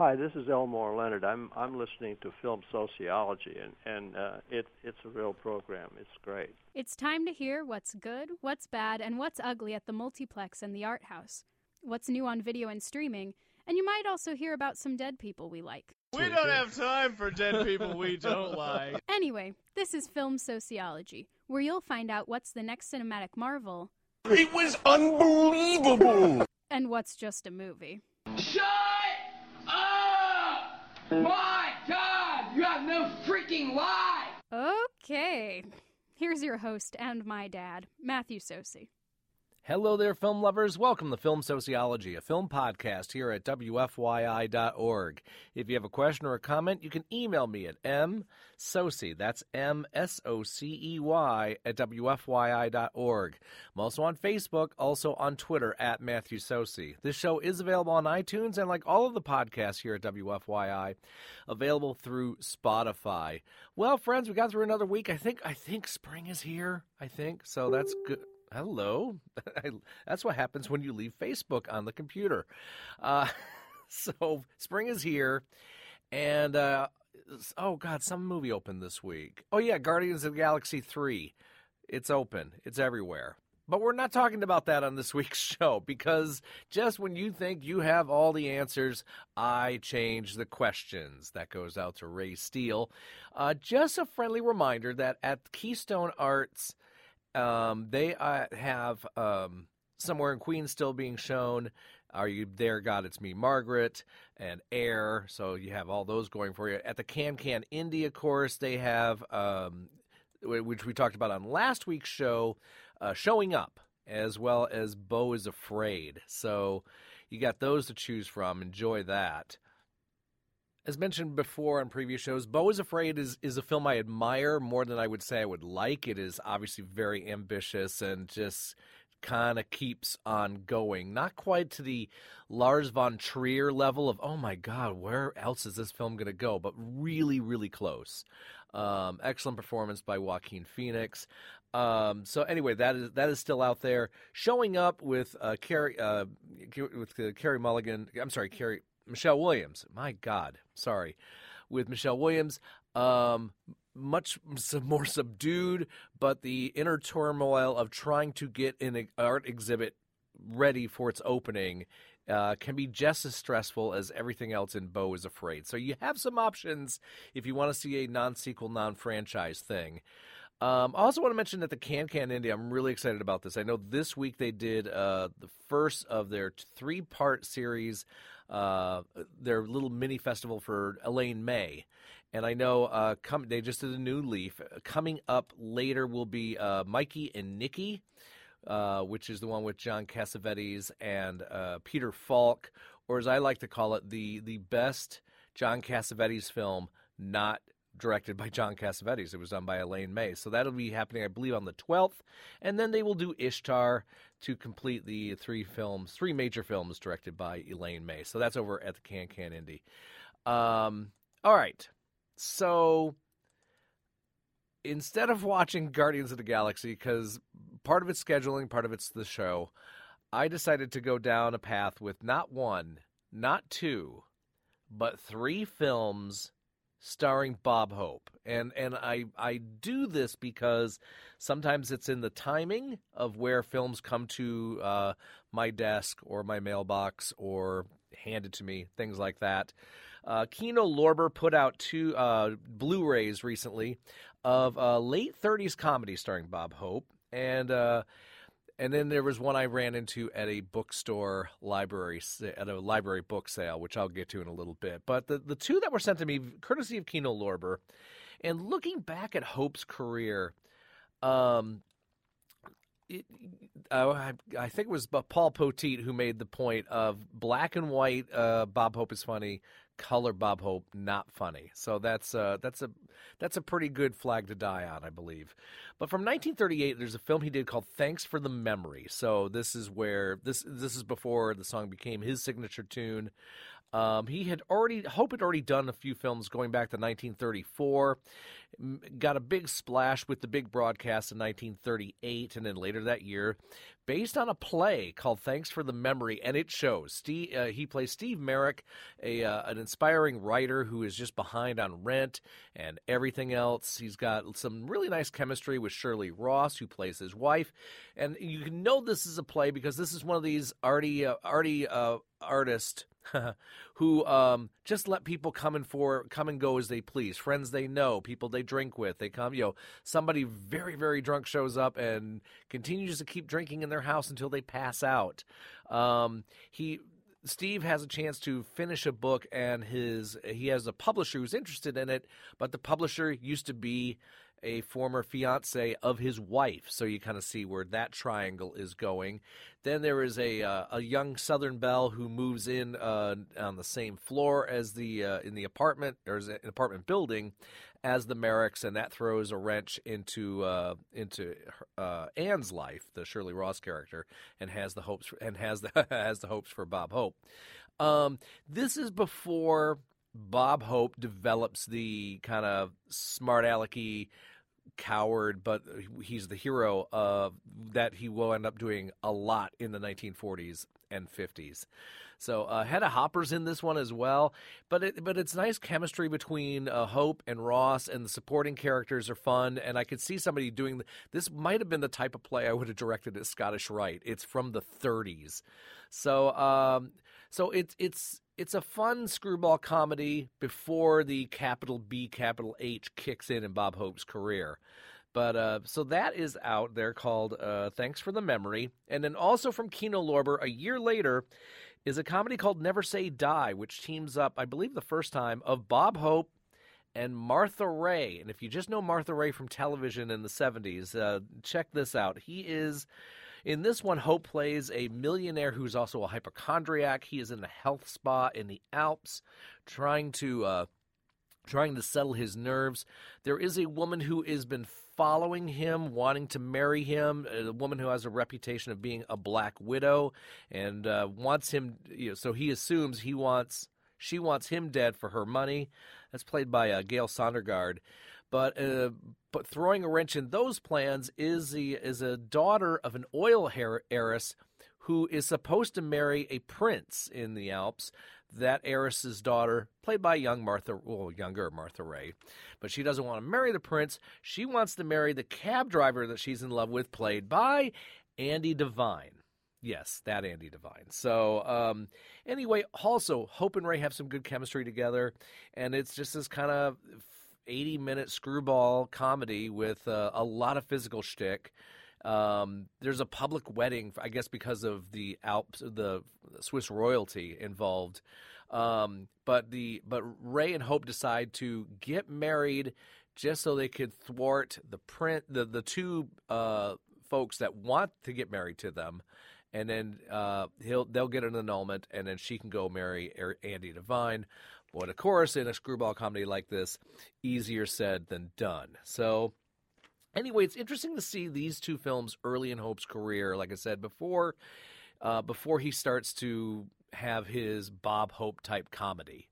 Hi, this is Elmore Leonard. I'm listening to Film Sociology, and it's a real program. It's great. It's time to hear what's good, what's bad, and what's ugly at the multiplex and the art house. What's new on video and streaming, and you might also hear about some dead people we like. We don't have time for dead people we don't like. Anyway, this is Film Sociology, where you'll find out what's the next cinematic marvel. It was unbelievable! And what's just a movie. Shut up! My God, you have no freaking life! Okay, here's your host and my dad, Matthew Sosi. Hello there, film lovers. Welcome to Film Sociology, a film podcast here at WFYI.org. If you have a question or a comment, you can email me at msocey, that's MSOCEY, at WFYI.org. I'm also on Facebook, also on Twitter, at Matthew Sosi. This show is available on iTunes, and like all of the podcasts here at WFYI, available through Spotify. Well, friends, we got through another week. I think spring is here, so that's good. Hello. That's what happens when you leave Facebook on the computer. So spring is here, and oh God, some movie opened this week. Oh yeah, Guardians of the Galaxy 3. It's open. It's everywhere. But we're not talking about that on this week's show, because just when you think you have all the answers, I change the questions. That goes out to Ray Steele. Just a friendly reminder that at Keystone Arts, they have Somewhere in Queens still being shown. Are You There, God? It's Me, Margaret, and Air. So you have all those going for you. At the Can Indie, of course, they have, which we talked about on last week's show, Showing Up, as well as Beau is Afraid. So you got those to choose from. Enjoy that. As mentioned before on previous shows, Beau is Afraid is a film I admire more than I would say I would like. It is obviously very ambitious and just kind of keeps on going. Not quite to the Lars von Trier level of, oh my God, where else is this film going to go? But really, really close. Excellent performance by Joaquin Phoenix. So anyway, that is still out there. Showing Up with Carey Mulligan. I'm sorry, Michelle Williams. My God, sorry. With Michelle Williams, much more subdued, but the inner turmoil of trying to get an art exhibit ready for its opening can be just as stressful as everything else in Beau is Afraid. So you have some options if you want to see a non-sequel, non-franchise thing. I also want to mention that the Can Indie, I'm really excited about this. I know this week they did the first of their 3-part series, their little mini festival for Elaine May. And I know they just did a new leaf. Coming up later will be Mikey and Nicky, which is the one with John Cassavetes and Peter Falk, or as I like to call it, the best John Cassavetes film not directed by John Cassavetes. It was done by Elaine May. So that'll be happening, I believe, on the 12th. And then they will do Ishtar to complete the 3 major films directed by Elaine May. So that's over at the Can Indie. All right. So instead of watching Guardians of the Galaxy, because part of it's scheduling, part of it's the show, I decided to go down a path with not 1, not 2, but 3 films starring Bob Hope. And I do this because sometimes it's in the timing of where films come to my desk or my mailbox or handed to me, things like that. Kino Lorber put out 2 Blu-rays recently of late 30s comedy starring Bob Hope. And then there was one I ran into at a bookstore at a library book sale, which I'll get to in a little bit. But the 2 that were sent to me, courtesy of Kino Lorber, and looking back at Hope's career, I think it was Paul Poteet who made the point of black and white Bob Hope is funny, color Bob Hope not funny. So that's a pretty good flag to die on, I believe. But from 1938, there's a film he did called Thanks for the Memory. So this is where this is before the song became his signature tune. Hope had already done a few films going back to 1934, got a big splash with the big broadcast in 1938, and then later that year, based on a play called Thanks for the Memory, and it shows. He plays Steve Merrick, an inspiring writer who is just behind on rent and everything else. He's got some really nice chemistry with Shirley Ross, who plays his wife, and you can know this is a play because this is one of these arty artists who just let people come and go as they please. Friends they know, people they drink with. They come, somebody very, very drunk shows up and continues to keep drinking in their house until they pass out. Steve has a chance to finish a book, and he has a publisher who's interested in it, but the publisher used to be a former fiance of his wife, so you kind of see where that triangle is going. Then there is a young Southern belle who moves in on the same floor as in the apartment, or an apartment building, as the Merricks, and that throws a wrench into Anne's life, the Shirley Ross character, and has the hopes for Bob Hope. This is before Bob Hope develops the kind of smart alecky coward, but he's the hero that he will end up doing a lot in the 1940s and 50s. So Hedda Hopper's in this one as well, but it's nice chemistry between Hope and Ross, and the supporting characters are fun, and I could see somebody doing this. Might have been the type of play I would have directed at Scottish Rite. It's from the 30s, so it's a fun screwball comedy before the capital B, capital H kicks in Bob Hope's career. But so that is out there, called Thanks for the Memory. And then also from Kino Lorber, a year later, is a comedy called Never Say Die, which teams up, I believe the first time, of Bob Hope and Martha Raye. And if you just know Martha Raye from television in the 70s, check this out. In this one, Hope plays a millionaire who's also a hypochondriac. He is in a health spa in the Alps, trying to settle his nerves. There is a woman who has been following him, wanting to marry him, a woman who has a reputation of being a black widow, and wants him. So he assumes she wants him dead for her money. That's played by Gail Sondergaard. But throwing a wrench in those plans is a daughter of an oil heiress who is supposed to marry a prince in the Alps. That heiress's daughter, played by younger Martha Raye, but she doesn't want to marry the prince. She wants to marry the cab driver that she's in love with, played by Andy Devine. Yes, that Andy Devine. So anyway, also Hope and Ray have some good chemistry together, and it's just this kind of 80-minute screwball comedy with a lot of physical shtick. There's a public wedding, I guess, because of the Alps, the Swiss royalty involved. But Ray and Hope decide to get married just so they could thwart the two folks that want to get married to them, and then they'll get an annulment, and then she can go marry Andy Devine. But of course, in a screwball comedy like this, easier said than done. So anyway, it's interesting to see these two films early in Hope's career, like I said, before he starts to have his Bob Hope type comedy.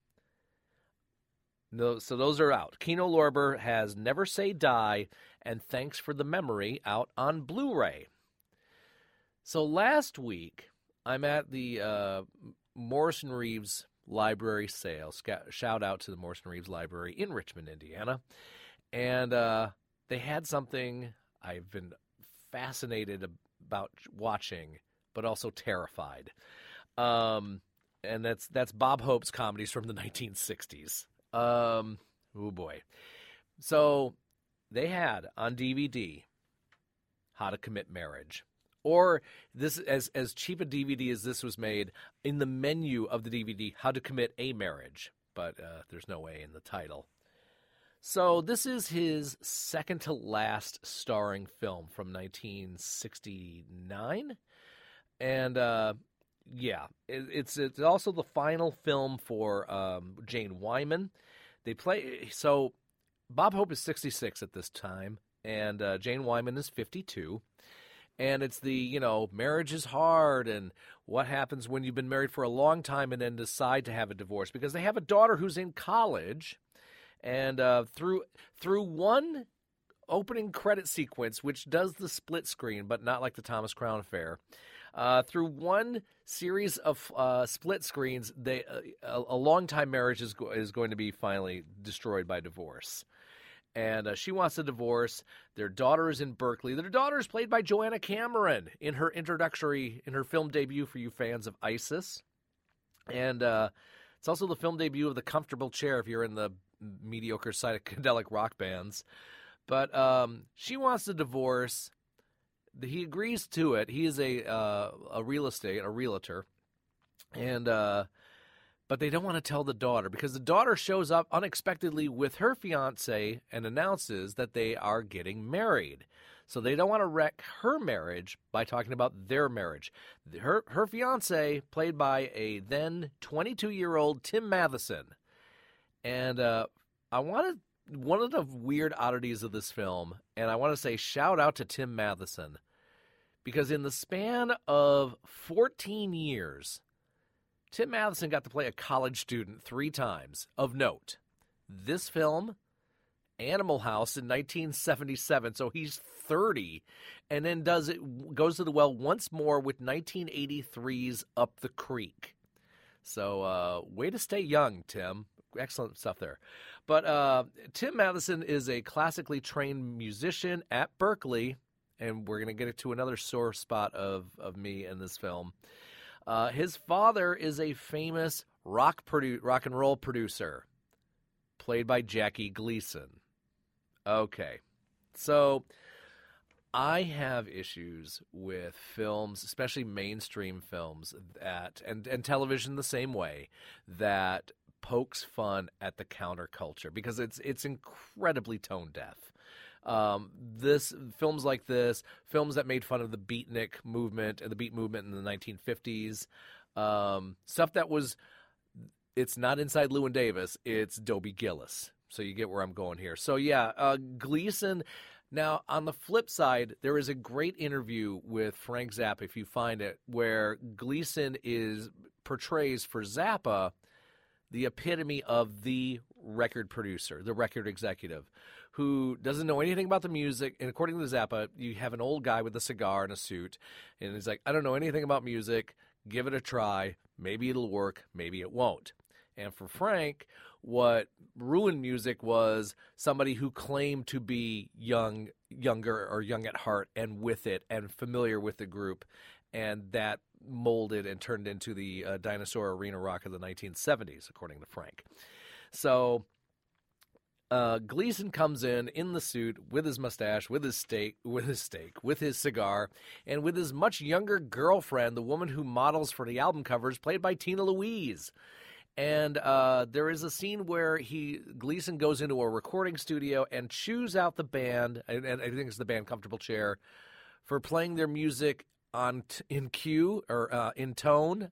No, so those are out. Kino Lorber has Never Say Die and Thanks for the Memory out on Blu-ray. So last week, I'm at the Morrison Reeves Library sale. Shout out to the Morrison Reeves Library in Richmond, Indiana. And they had something I've been fascinated about watching, but also terrified. And that's Bob Hope's comedies from the 1960s. Oh boy. So they had on DVD How to Commit Marriage. Or this, as cheap a DVD as this was made, in the menu of the DVD, How to Commit a Marriage. But there's no A in the title. So this is his second to last starring film from 1969. And it's also the final film for Jane Wyman. So Bob Hope is 66 at this time, and Jane Wyman is 52. And it's the, marriage is hard and what happens when you've been married for a long time and then decide to have a divorce. Because they have a daughter who's in college, and through one opening credit sequence, which does the split screen, but not like the Thomas Crown Affair, through one series of split screens, a long-time marriage is going to be finally destroyed by divorce. And she wants a divorce. Their daughter is in Berkeley. Their daughter is played by Joanna Cameron in her film debut for you fans of ISIS. And it's also the film debut of The Comfortable Chair if you're in the mediocre psychedelic rock bands. But she wants a divorce. He agrees to it. He is a realtor. And but they don't want to tell the daughter because the daughter shows up unexpectedly with her fiancé and announces that they are getting married. So they don't want to wreck her marriage by talking about their marriage. Her fiancé, played by a then 22-year-old Tim Matheson. And one of the weird oddities of this film, and I want to say shout out to Tim Matheson, because in the span of 14 years, Tim Matheson got to play a college student 3 times. Of note, this film, Animal House in 1977, so he's 30, and then goes to the well once more with 1983's Up the Creek. So way to stay young, Tim. Excellent stuff there. But Tim Matheson is a classically trained musician at Berkeley, and we're going to get to another sore spot of me in this film. His father is a famous rock and roll producer, played by Jackie Gleason. Okay, so I have issues with films, especially mainstream films, and television the same way, that pokes fun at the counterculture because it's incredibly tone deaf. Films like this, films that made fun of the beatnik movement and the beat movement in the 1950s, stuff that it's not Inside Llewyn Davis, it's Dobie Gillis. So you get where I'm going here. So yeah, Gleason. Now, on the flip side, there is a great interview with Frank Zappa, if you find it, where Gleason portrays for Zappa the epitome of the record producer, the record executive, who doesn't know anything about the music. And according to Zappa, you have an old guy with a cigar and a suit, and he's like, I don't know anything about music. Give it a try. Maybe it'll work. Maybe it won't. And for Frank, what ruined music was somebody who claimed to be younger or young at heart and with it and familiar with the group, and that molded and turned into the dinosaur arena rock of the 1970s, according to Frank. So Gleason comes in the suit with his mustache, with his cigar, and with his much younger girlfriend, the woman who models for the album covers, played by Tina Louise. And there is a scene where Gleason goes into a recording studio and chews out the band, and I think it's the band Comfortable Chair, for playing their music in key or in tone,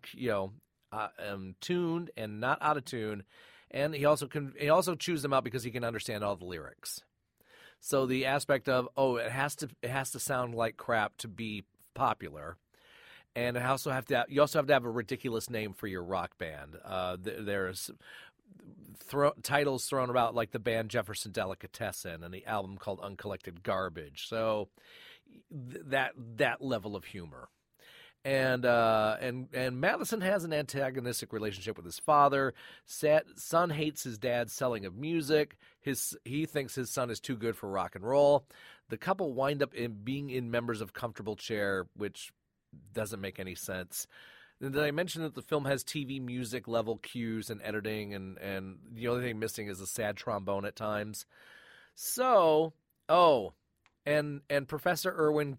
tuned and not out of tune. And he also chews them out because he can understand all the lyrics. So the aspect of it has to sound like crap to be popular. And you also have to have a ridiculous name for your rock band. There's titles thrown about like the band Jefferson Delicatessen and the album called Uncollected Garbage. So that level of humor. And Matheson has an antagonistic relationship with his father. Son hates his dad's selling of music. He thinks his son is too good for rock and roll. The couple wind up being members of Comfortable Chair, which doesn't make any sense. Did I mention that the film has TV music level cues and editing, and the only thing missing is a sad trombone at times? So, and Professor Irwin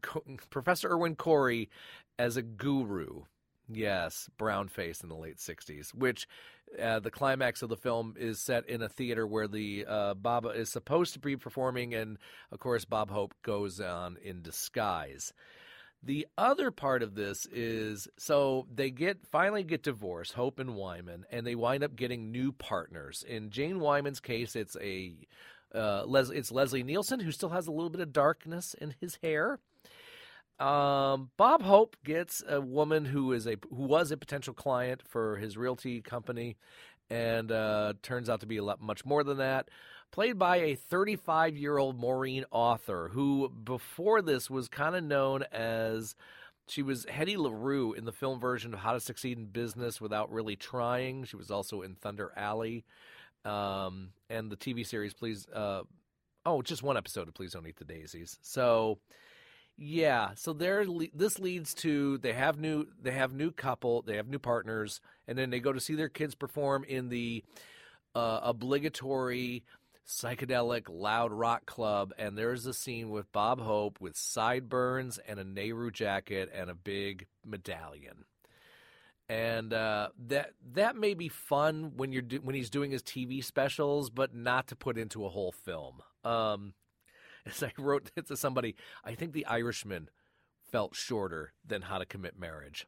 Corey as a guru. Yes, brown face in the late 60s, which the climax of the film is set in a theater where the Baba is supposed to be performing, and of course Bob Hope goes on in disguise. The other part of this is, so they finally get divorced, Hope and Wyman, and they wind up getting new partners. In Jane Wyman's case, it's Leslie Nielsen, who still has a little bit of darkness in his hair. Bob Hope gets a woman who was a potential client for his realty company, and turns out to be much more than that. Played by a 35-year-old Maureen Author, who before this was kind of known as, she was Hetty LaRue in the film version of How to Succeed in Business Without Really Trying. She was also in Thunder Alley, and the TV series just one episode of Please Don't Eat the Daisies. So. Yeah, so this leads to they have new couple, they have new partners, and then they go to see their kids perform in the obligatory psychedelic loud rock club, and there's a scene with Bob Hope with sideburns and a Nehru jacket and a big medallion. And that may be fun when he's doing his TV specials, but not to put into a whole film. As I wrote to somebody, I think The Irishman felt shorter than How to Commit Marriage.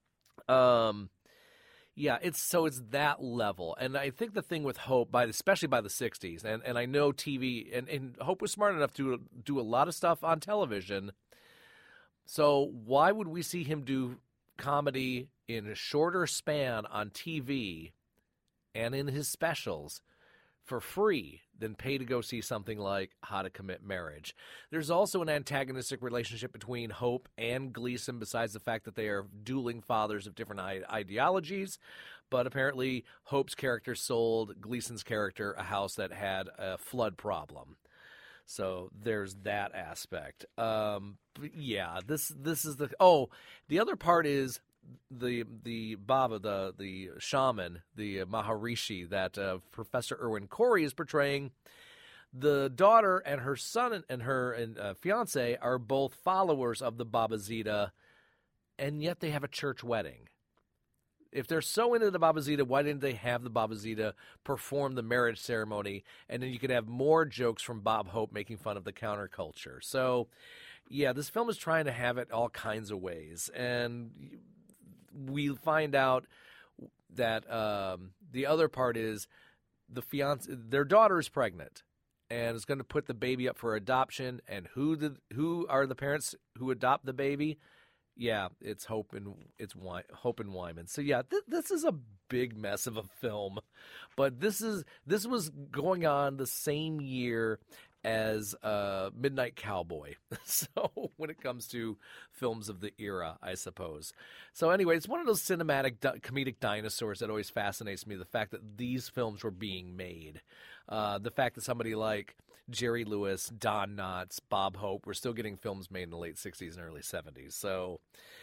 It's that level. And I think the thing with Hope, especially by the 60s, and I know TV, and Hope was smart enough to do a lot of stuff on television. So why would we see him do comedy in a shorter span on TV and in his specials for free than pay to go see something like How to Commit Marriage? There's also an antagonistic relationship between Hope and Gleason, besides the fact that they are dueling fathers of different ideologies. But apparently Hope's character sold Gleason's character a house that had a flood problem. So there's that aspect. This is the other part is the Baba, the shaman, the Maharishi that Professor Irwin Corey is portraying. The daughter and her son and her fiance are both followers of the Baba Zita, and yet they have a church wedding. If they're so into the Baba Zita, why didn't they have the Baba Zita perform the marriage ceremony, and then you could have more jokes from Bob Hope making fun of the counterculture? So, yeah, this film is trying to have it all kinds of ways, and we find out that the other part is their daughter is pregnant and is going to put the baby up for adoption. And who are the parents who adopt the baby? Yeah, it's Hope and Wyman. So yeah, this is a big mess of a film, but this was going on the same year as Midnight Cowboy. So when it comes to films of the era, I suppose. So anyway, it's one of those cinematic comedic dinosaurs that always fascinates me, the fact that these films were being made. The fact that somebody like Jerry Lewis, Don Knotts, Bob Hope were still getting films made in the late 60s and early 70s. So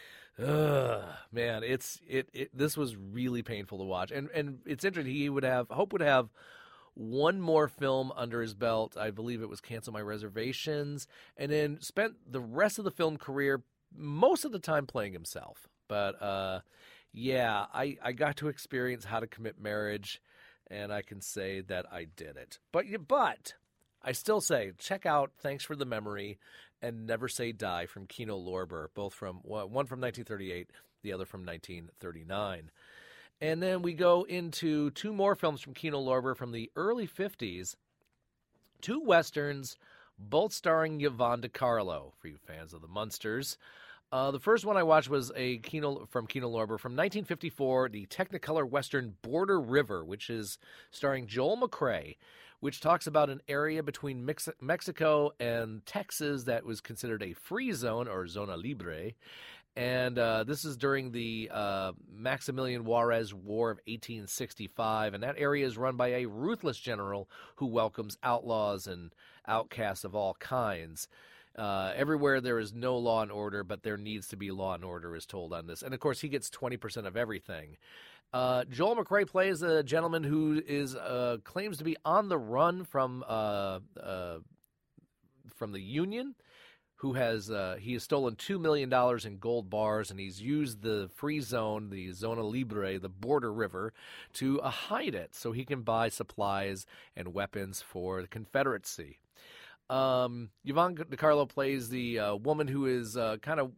man, this was really painful to watch. And it's interesting, Hope would have one more film under his belt. I believe it was Cancel My Reservations, and then spent the rest of the film career most of the time playing himself. But I got to experience How to Commit Marriage, and I can say that I did it. But I still say, check out Thanks for the Memory and Never Say Die from Kino Lorber, both from one from 1938, the other from 1939. And then we go into two more films from Kino Lorber from the early 50s, two Westerns, both starring Yvonne DiCarlo, for you fans of the Munsters. The first one I watched was from Kino Lorber from 1954, the Technicolor Western Border River, which is starring Joel McCrea, which talks about an area between Mexico and Texas that was considered a free zone, or zona libre. And this is during the Maximilian Juarez War of 1865, and that area is run by a ruthless general who welcomes outlaws and outcasts of all kinds. Everywhere there is no law and order, but there needs to be law and order, is told on this. And, of course, he gets 20% of everything. Joel McCrea plays a gentleman who is claims to be on the run from the Union, who he has stolen $2 million in gold bars, and he's used the free zone, the Zona Libre, the border river, to hide it so he can buy supplies and weapons for the Confederacy. Yvonne DiCarlo plays the woman who is kind of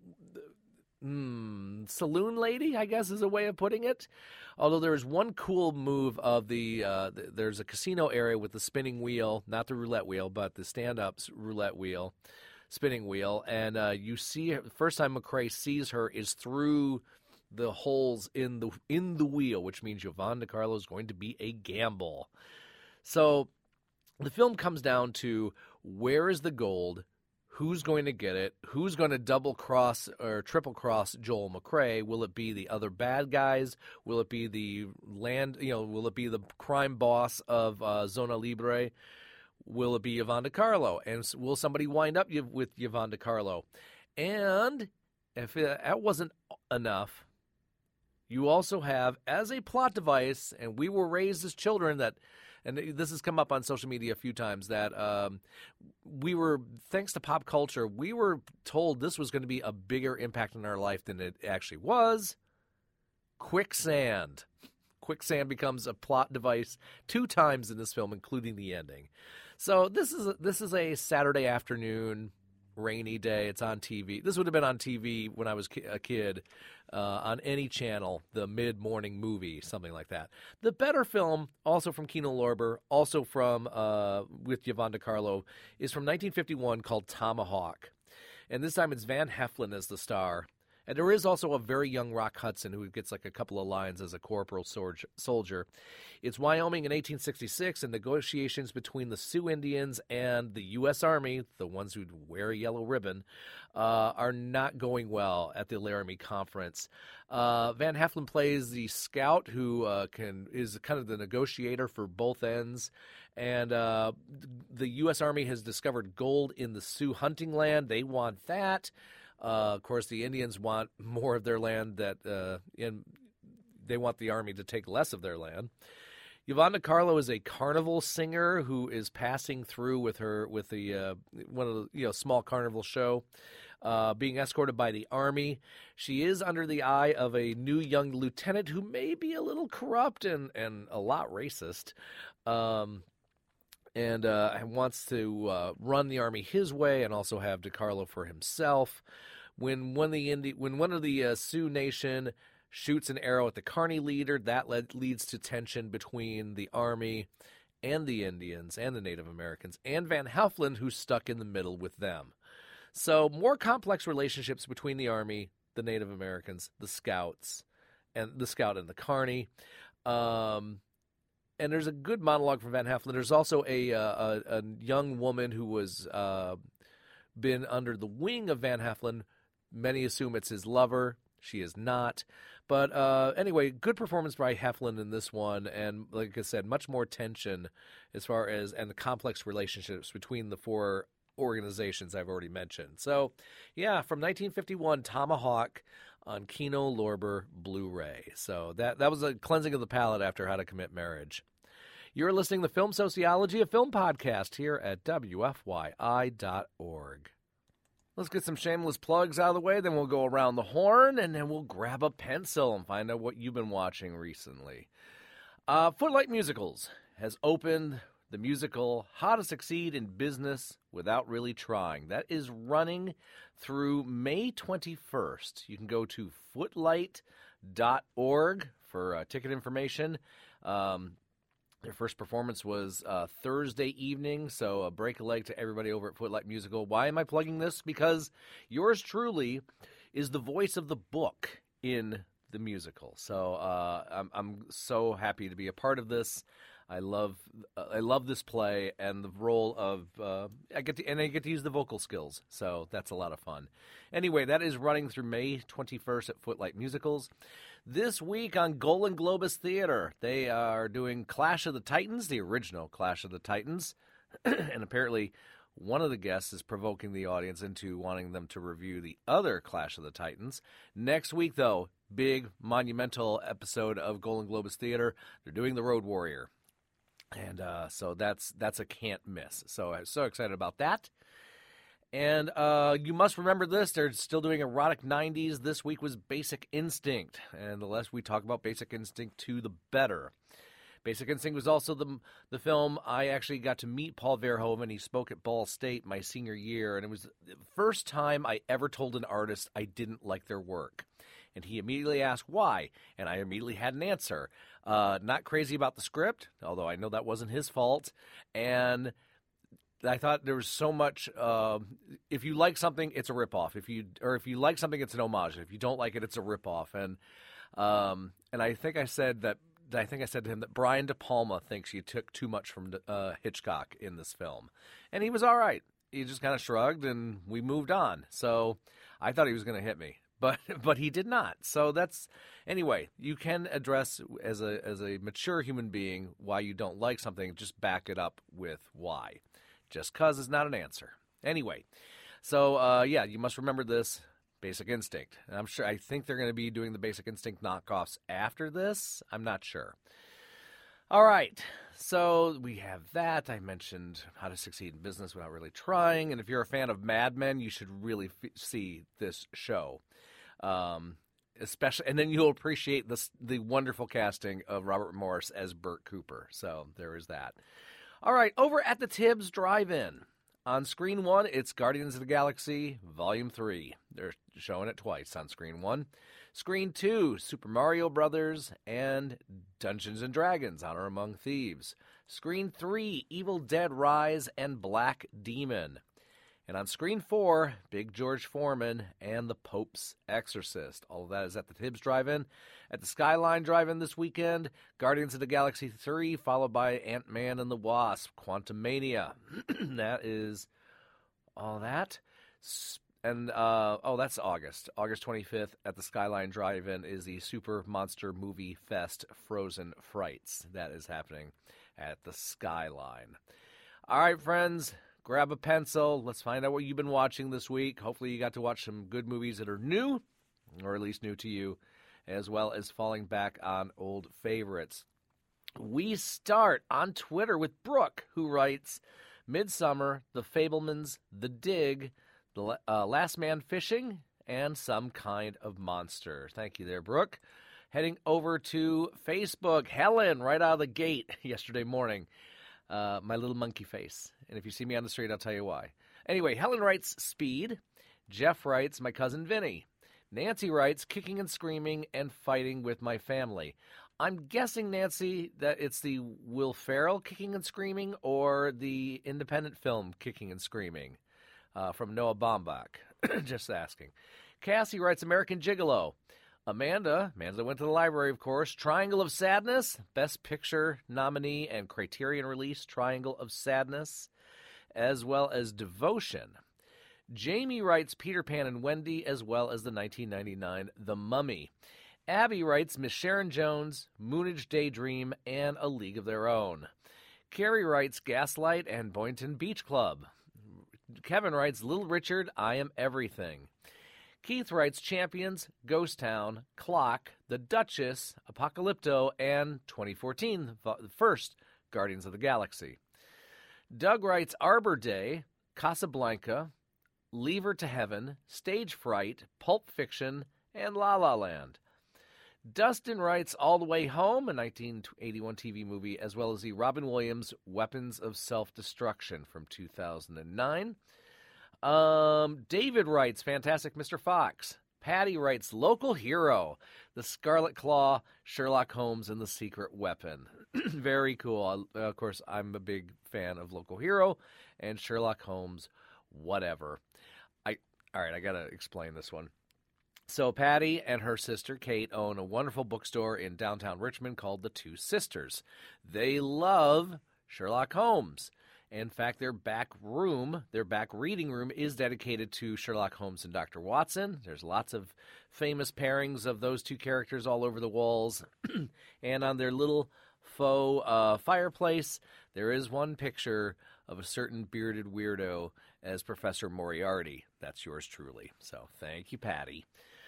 saloon lady, I guess is a way of putting it. Although there is one cool move of there's a casino area with the spinning wheel, not the roulette wheel, but the stand-up roulette wheel. spinning wheel, and you see her, the first time McCrae sees her is through the holes in the wheel, which means Yvonne DiCarlo is going to be a gamble. So the film comes down to where is the gold, who's going to get it, who's going to double-cross or triple-cross Joel McCrae. Will it be the other bad guys? Will it be the will it be the crime boss of Zona Libre? Will it be Yvonne DiCarlo? And will somebody wind up with Yvonne DiCarlo? And if that wasn't enough, you also have, as a plot device, and we were raised as children that, and this has come up on social media a few times, that we were, thanks to pop culture, we were told this was going to be a bigger impact in our life than it actually was. Quicksand. Quicksand becomes a plot device 2 times in this film, including the ending. So this is a Saturday afternoon, rainy day. It's on TV. This would have been on TV when I was a kid, on any channel, the mid-morning movie, something like that. The better film, also from Kino Lorber, also from with Yvonne DiCarlo, is from 1951 called Tomahawk. And this time it's Van Heflin as the star. And there is also a very young Rock Hudson who gets like a couple of lines as a corporal soldier. It's Wyoming in 1866, and negotiations between the Sioux Indians and the U.S. Army, the ones who wear a yellow ribbon, are not going well at the Laramie Conference. Van Heflin plays the scout who is kind of the negotiator for both ends. And the U.S. Army has discovered gold in the Sioux hunting land. They want that. Of course, the Indians want more of their land, and they want the Army to take less of their land. Yvonne DiCarlo is a carnival singer who is passing through with the one of the small carnival show, being escorted by the Army. She is under the eye of a new young lieutenant who may be a little corrupt and a lot racist. And wants to run the Army his way and also have DiCarlo for himself. When one of the Sioux Nation shoots an arrow at the Kearney leader, that leads to tension between the Army and the Indians and the Native Americans, and Van Heflin, who's stuck in the middle with them. So more complex relationships between the Army, the Native Americans, the Scouts, and the Kearney. And there's a good monologue from Van Heflin. There's also a young woman who was been under the wing of Van Heflin. Many assume it's his lover. She is not. But anyway, good performance by Heflin in this one. And like I said, much more tension as far as, and the complex relationships between the 4 organizations I've already mentioned. So, yeah, from 1951, Tomahawk on Kino Lorber Blu-ray. So that was a cleansing of the palate after How to Commit Marriage. You're listening to Film Sociology, a film podcast here at WFYI.org. Let's get some shameless plugs out of the way, then we'll go around the horn, and then we'll grab a pencil and find out what you've been watching recently. Footlight Musicals has opened the musical How to Succeed in Business Without Really Trying. That is running through May 21st. You can go to footlight.org for ticket information. Their first performance was Thursday evening, so a break a leg to everybody over at Footlight Musical. Why am I plugging this? Because yours truly is the voice of the book in the musical. So I'm so happy to be a part of this. I love this play and the role of I get to use the vocal skills, so that's a lot of fun. Anyway, that is running through May 21st at Footlight Musicals. This week on Golan Globus Theater, they are doing Clash of the Titans, the original Clash of the Titans, and apparently one of the guests is provoking the audience into wanting them to review the other Clash of the Titans. Next week, though, big monumental episode of Golan Globus Theater. They're doing The Road Warrior. And so that's a can't miss. So I'm so excited about that. And you must remember this. They're still doing Erotic 90s. This week was Basic Instinct. And the less we talk about Basic Instinct, too, the better. Basic Instinct was also the film I actually got to meet Paul Verhoeven. He spoke at Ball State my senior year. And it was the first time I ever told an artist I didn't like their work. And he immediately asked why. And I immediately had an answer. Not crazy about the script, although I know that wasn't his fault. And I thought there was so much. If you like something, it's a ripoff. If you like something, it's an homage. If you don't like it, it's a ripoff. And I think I said that. I think I said to him that Brian De Palma thinks you took too much from Hitchcock in this film, and he was all right. He just kind of shrugged, and we moved on. So I thought he was going to hit me, but he did not. So that's anyway. You can address as a mature human being why you don't like something. Just back it up with why. Just 'cause is not an answer. Anyway, so yeah, you must remember this. Basic Instinct. And I think they're going to be doing the Basic Instinct knockoffs after this. I'm not sure. All right. So we have that. I mentioned How to Succeed in Business Without Really Trying. And if you're a fan of Mad Men, you should really see this show. Especially, and then you'll appreciate the wonderful casting of Robert Morris as Burt Cooper. So there is that. All right. Over at the Tibbs Drive-In. On Screen 1, it's Guardians of the Galaxy Volume 3. They're showing it twice on Screen 1. Screen 2, Super Mario Brothers and Dungeons & Dragons, Honor Among Thieves. Screen 3, Evil Dead Rise and Black Demon. And on Screen 4, Big George Foreman and The Pope's Exorcist. All of that is at the Tibbs Drive-In. At the Skyline Drive-In this weekend, Guardians of the Galaxy 3, followed by Ant-Man and the Wasp, Quantumania. That is all that. And, that's August. August 25th at the Skyline Drive-In is the Super Monster Movie Fest Frozen Frights. That is happening at the Skyline. All right, friends. Grab a pencil. Let's find out what you've been watching this week. Hopefully you got to watch some good movies that are new, or at least new to you, as well as falling back on old favorites. We start on Twitter with Brooke, who writes, Midsummer, The Fabelmans, The Dig, The Last Man Fishing, and Some Kind of Monster. Thank you there, Brooke. Heading over to Facebook, Helen, right out of the gate yesterday morning. My little monkey face. And if you see me on the street, I'll tell you why. Anyway, Helen writes Speed. Jeff writes My Cousin Vinny. Nancy writes Kicking and Screaming and Fighting with My Family. I'm guessing, Nancy, that it's the Will Ferrell Kicking and Screaming or the independent film Kicking and Screaming from Noah Baumbach. Just asking. Cassie writes American Gigolo. Amanda went to the library, of course. Triangle of Sadness, Best Picture nominee and Criterion release, Triangle of Sadness, as well as Devotion. Jamie writes Peter Pan and Wendy, as well as the 1999 The Mummy. Abby writes Miss Sharon Jones, Moonage Daydream, and A League of Their Own. Carrie writes Gaslight and Boynton Beach Club. Kevin writes Little Richard, I Am Everything. Keith writes Champions, Ghost Town, Clock, The Duchess, Apocalypto, and 2014, the first Guardians of the Galaxy. Doug writes Arbor Day, Casablanca, Leave Her to Heaven, Stage Fright, Pulp Fiction, and La La Land. Dustin writes All the Way Home, a 1981 TV movie, as well as the Robin Williams Weapons of Self-Destruction from 2009. David writes Fantastic Mr. Fox. Patty writes Local Hero, The Scarlet Claw, Sherlock Holmes, and The Secret Weapon. Very cool. Of course, I'm a big fan of Local Hero and Sherlock Holmes, whatever. All right, I got to explain this one. So Patty and her sister Kate own a wonderful bookstore in downtown Richmond called The Two Sisters. They love Sherlock Holmes. In fact, their back reading room is dedicated to Sherlock Holmes and Dr. Watson. There's lots of famous pairings of those two characters all over the walls. And on their little faux fireplace, there is one picture of a certain bearded weirdo as Professor Moriarty. That's yours truly. So thank you, Patty.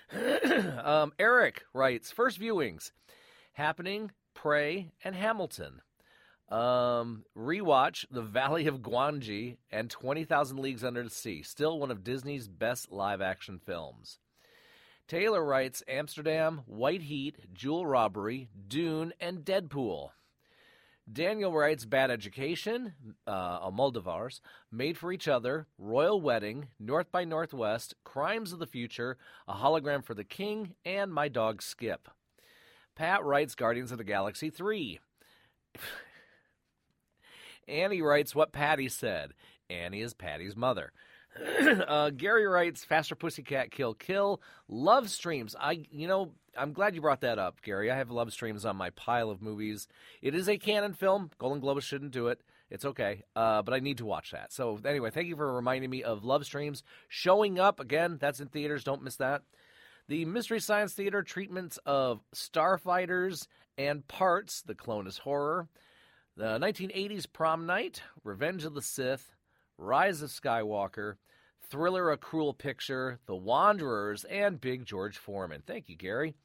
Eric writes, first viewings, Happening, Prey, and Hamilton. Rewatch The Valley of Gwangi and 20,000 Leagues Under the Sea. Still one of Disney's best live-action films. Taylor writes Amsterdam, White Heat, Jewel Robbery, Dune, and Deadpool. Daniel writes Bad Education, Moldovars, Made for Each Other, Royal Wedding, North by Northwest, Crimes of the Future, A Hologram for the King, and My Dog Skip. Pat writes Guardians of the Galaxy 3. Annie writes what Patty said. Annie is Patty's mother. Gary writes Faster Pussycat Kill Kill. Love streams. I'm glad you brought that up, Gary. I have love streams on my pile of movies. It is a canon film. Golden Globes shouldn't do it. It's okay, but I need to watch that. So anyway, thank you for reminding me of love streams. Showing Up, again, that's in theaters. Don't miss that. The Mystery Science Theater treatments of Starfighters and Parts, the Clonus Horror. The 1980s Prom Night, Revenge of the Sith, Rise of Skywalker, Thriller, A Cruel Picture, The Wanderers, and Big George Foreman. Thank you, Gary.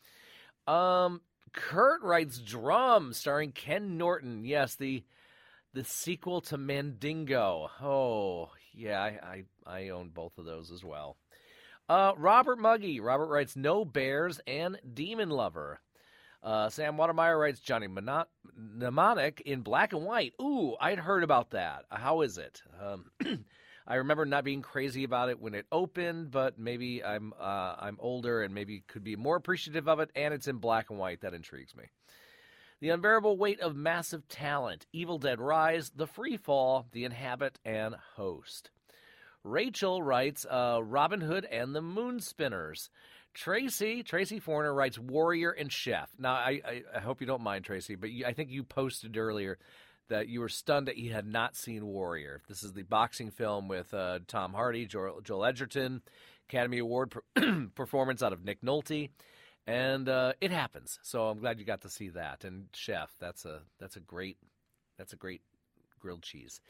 Kurt writes Drum, starring Ken Norton. Yes, the sequel to Mandingo. Oh, yeah, I own both of those as well. Robert Muggy. Robert writes No Bears and Demon Lover. Sam Watermeyer writes Johnny Mnemonic in black and white. Ooh, I'd heard about that. How is it? I remember not being crazy about it when it opened, but maybe I'm older and maybe could be more appreciative of it, and it's in black and white. That intrigues me. The Unbearable Weight of Massive Talent, Evil Dead Rise, The Free Fall, The Inhabit, and Host. Rachel writes Robin Hood and the Moonspinners. Tracy Forner writes Warrior and Chef. Now, I hope you don't mind, Tracy, but I think you posted earlier that you were stunned that you had not seen Warrior. This is the boxing film with Tom Hardy, Joel Edgerton, Academy Award performance out of Nick Nolte, and it happens. So I'm glad you got to see that. And Chef, that's a great grilled cheese.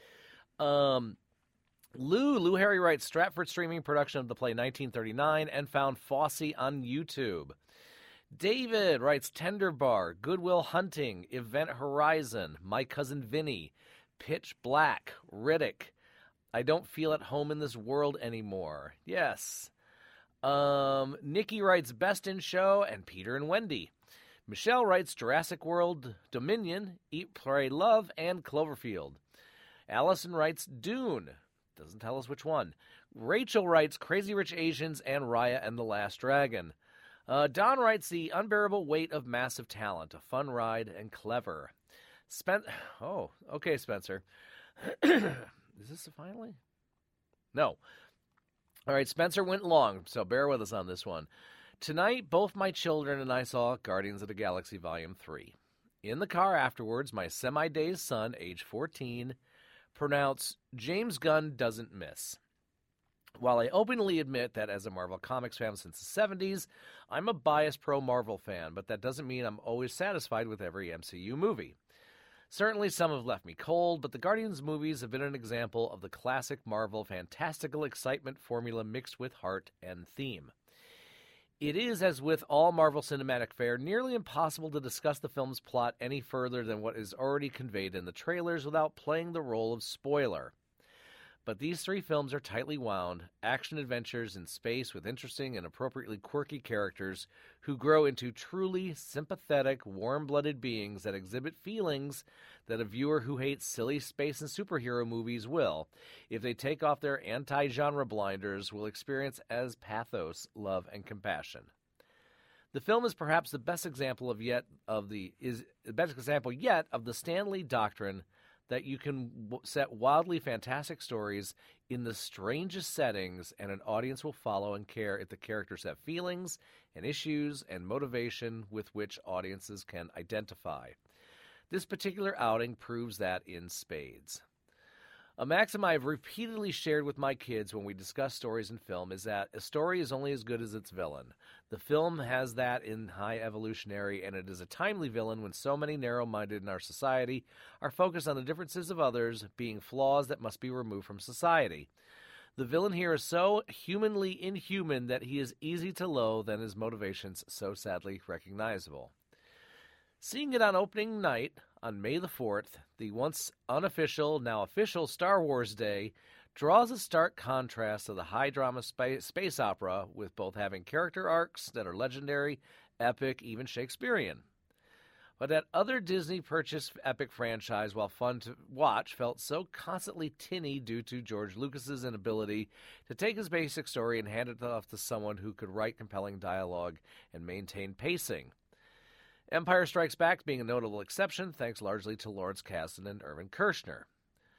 Lou Harry writes Stratford streaming production of the play 1939 and found Fosse on YouTube. David writes Tender Bar, Goodwill Hunting, Event Horizon, My Cousin Vinny, Pitch Black, Riddick, I Don't Feel at Home in This World Anymore. Yes. Nikki writes Best in Show and Peter and Wendy. Michelle writes Jurassic World, Dominion, Eat, Pray, Love, and Cloverfield. Allison writes Dune. Doesn't tell us which one. Rachel writes Crazy Rich Asians and Raya and the Last Dragon. Don writes The Unbearable Weight of Massive Talent, a fun ride and clever. Oh, okay, Spencer. Is this finally? No. All right, Spencer went long, so bear with us on this one. Tonight, both my children and I saw Guardians of the Galaxy Volume 3. In the car afterwards, my semi-dazed son, age 14, pronounced James Gunn doesn't miss. While I openly admit that as a Marvel Comics fan since the 70s, I'm a biased pro-Marvel fan, but that doesn't mean I'm always satisfied with every MCU movie. Certainly some have left me cold, but the Guardians movies have been an example of the classic Marvel fantastical excitement formula mixed with heart and theme. It is, as with all Marvel cinematic fare, nearly impossible to discuss the film's plot any further than what is already conveyed in the trailers without playing the role of spoiler. But these three films are tightly wound, action adventures in space with interesting and appropriately quirky characters who grow into truly sympathetic, warm-blooded beings that exhibit feelings that a viewer who hates silly space and superhero movies will, if they take off their anti-genre blinders, will experience as pathos, love, and compassion. The film is perhaps the best example yet of the Stan Lee doctrine that you can set wildly fantastic stories in the strangest settings, and an audience will follow and care if the characters have feelings and issues and motivation with which audiences can identify. This particular outing proves that in spades. A maxim I have repeatedly shared with my kids when we discuss stories in film is that a story is only as good as its villain. The film has that in High Evolutionary, and it is a timely villain when so many narrow-minded in our society are focused on the differences of others being flaws that must be removed from society. The villain here is so humanly inhuman that he is easy to loathe and his motivations so sadly recognizable. Seeing it on opening night, on May the 4th, the once unofficial, now official Star Wars Day, draws a stark contrast to the high-drama space opera, with both having character arcs that are legendary, epic, even Shakespearean. But that other Disney-purchased epic franchise, while fun to watch, felt so constantly tinny due to George Lucas's inability to take his basic story and hand it off to someone who could write compelling dialogue and maintain pacing. Empire Strikes Back being a notable exception, thanks largely to Lawrence Kasdan and Irvin Kershner.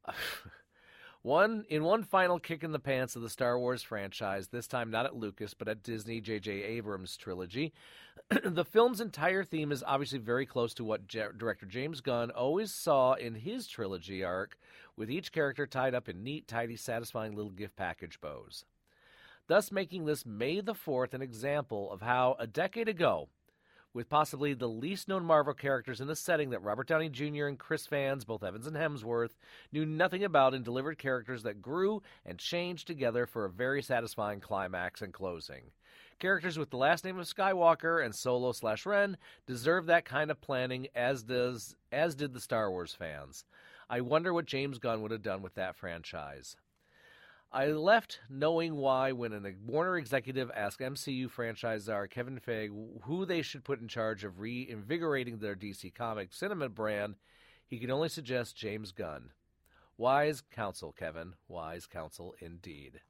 One final kick in the pants of the Star Wars franchise, this time not at Lucas, but at Disney J.J. Abrams' trilogy. The film's entire theme is obviously very close to what director James Gunn always saw in his trilogy arc, with each character tied up in neat, tidy, satisfying little gift package bows. Thus making this May the 4th an example of how, a decade ago, with possibly the least-known Marvel characters in a setting that Robert Downey Jr. and Chris fans, both Evans and Hemsworth, knew nothing about, and delivered characters that grew and changed together for a very satisfying climax and closing. Characters with the last name of Skywalker and Solo/Ren deserve that kind of planning, as did the Star Wars fans. I wonder what James Gunn would have done with that franchise. I left knowing why when a Warner executive asked MCU franchise czar Kevin Feige who they should put in charge of reinvigorating their DC Comics cinema brand, he could only suggest James Gunn. Wise counsel, Kevin. Wise counsel indeed.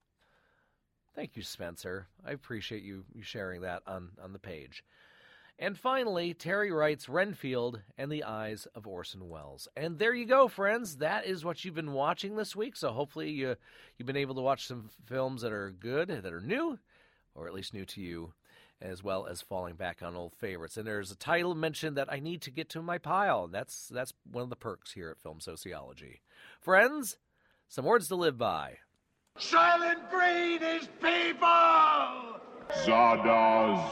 Thank you, Spencer. I appreciate you sharing that on the page. And finally, Terry writes Renfield and the Eyes of Orson Welles. And there you go, friends. That is what you've been watching this week. So hopefully you've been able to watch some films that are good, that are new, or at least new to you, as well as falling back on old favorites. And there's a title mentioned that I need to get to my pile. That's one of the perks here at Film Sociology. Friends, some words to live by. Silent breed is people! Zardoz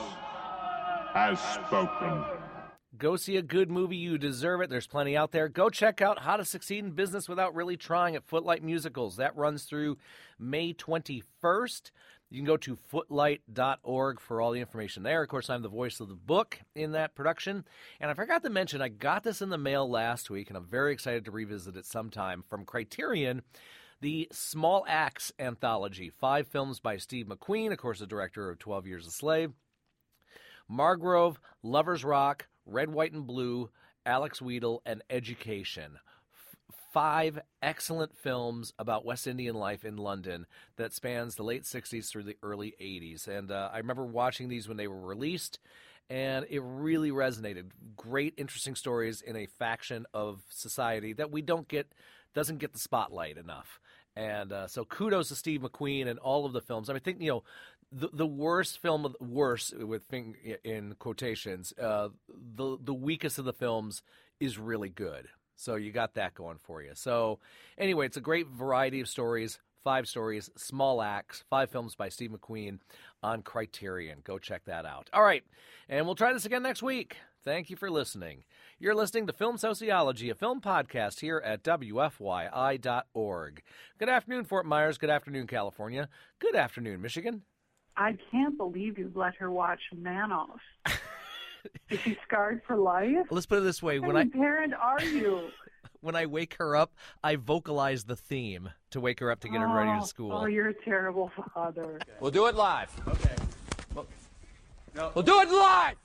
has spoken. Go see a good movie. You deserve it. There's plenty out there. Go check out How to Succeed in Business Without Really Trying at Footlight Musicals. That runs through May 21st. You can go to footlight.org for all the information there. Of course, I'm the voice of the book in that production. And I forgot to mention, I got this in the mail last week, and I'm very excited to revisit it sometime, from Criterion, the Small Axe anthology. 5 films by Steve McQueen, of course, the director of 12 Years a Slave. Margrove, Lover's Rock, Red, White, and Blue, Alex Wheatle, and Education. 5 excellent films about West Indian life in London that spans the late 60s through the early 80s. And I remember watching these when they were released, and it really resonated. Great, interesting stories in a faction of society that doesn't get the spotlight enough. And so kudos to Steve McQueen and all of the films. I think, the worst film, worse with in quotations, the weakest of the films is really good. So you got that going for you. So anyway, it's a great variety of stories, 5 stories, Small Axe, 5 films by Steve McQueen on Criterion. Go check that out. All right, and we'll try this again next week. Thank you for listening. You're listening to Film Sociology, a film podcast here at WFYI.org. Good afternoon, Fort Myers. Good afternoon, California. Good afternoon, Michigan. I can't believe you let her watch Manos. Is she scarred for life? Let's put it this way. What kind of parent are you? When I wake her up, I vocalize the theme to wake her up to get her ready to school. Oh, you're a terrible father. We'll do it live. Okay. We'll do it live!